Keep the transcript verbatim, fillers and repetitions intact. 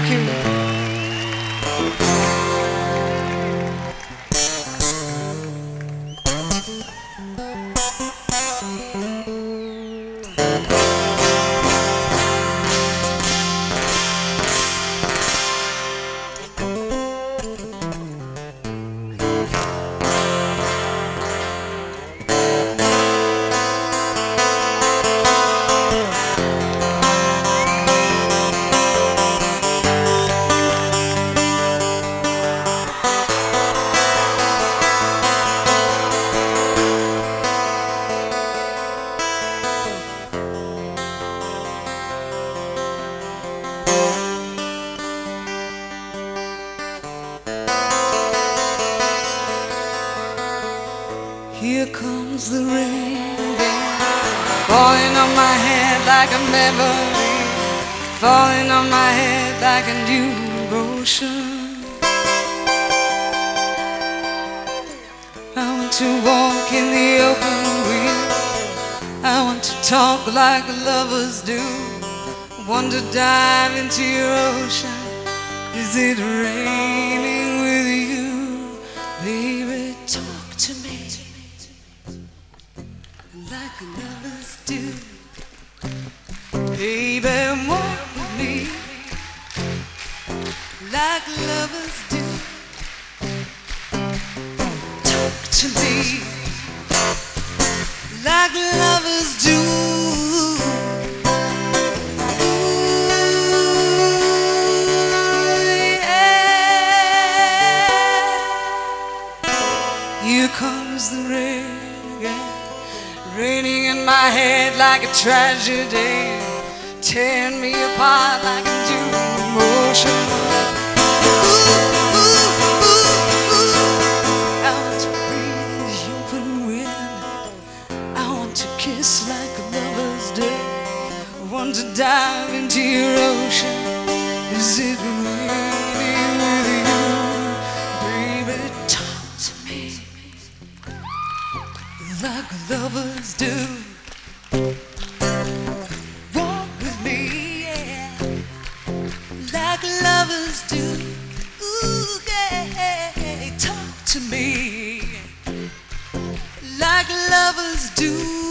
Thank you. Here comes the rain again, falling on my head like a memory, falling on my head like a new ocean. I want to walk in the open wind, I want to talk like lovers do, I want to dive into your ocean. Is it raining with you? Baby, talk to me like lovers do. Baby, walk with me like lovers do. Talk to me like lovers do. Ooh, yeah. Here comes the rain again, raining in my head like a tragedy, tearing me apart like a new emotion. Ooh, ooh, ooh, ooh. I want to breathe the open wind, I want to kiss like lovers do, I want to dive into your ocean. Is it raining with you? Baby, talk to me like lovers do. Walk with me, yeah, like lovers do. Ooh, yeah, talk to me like lovers do.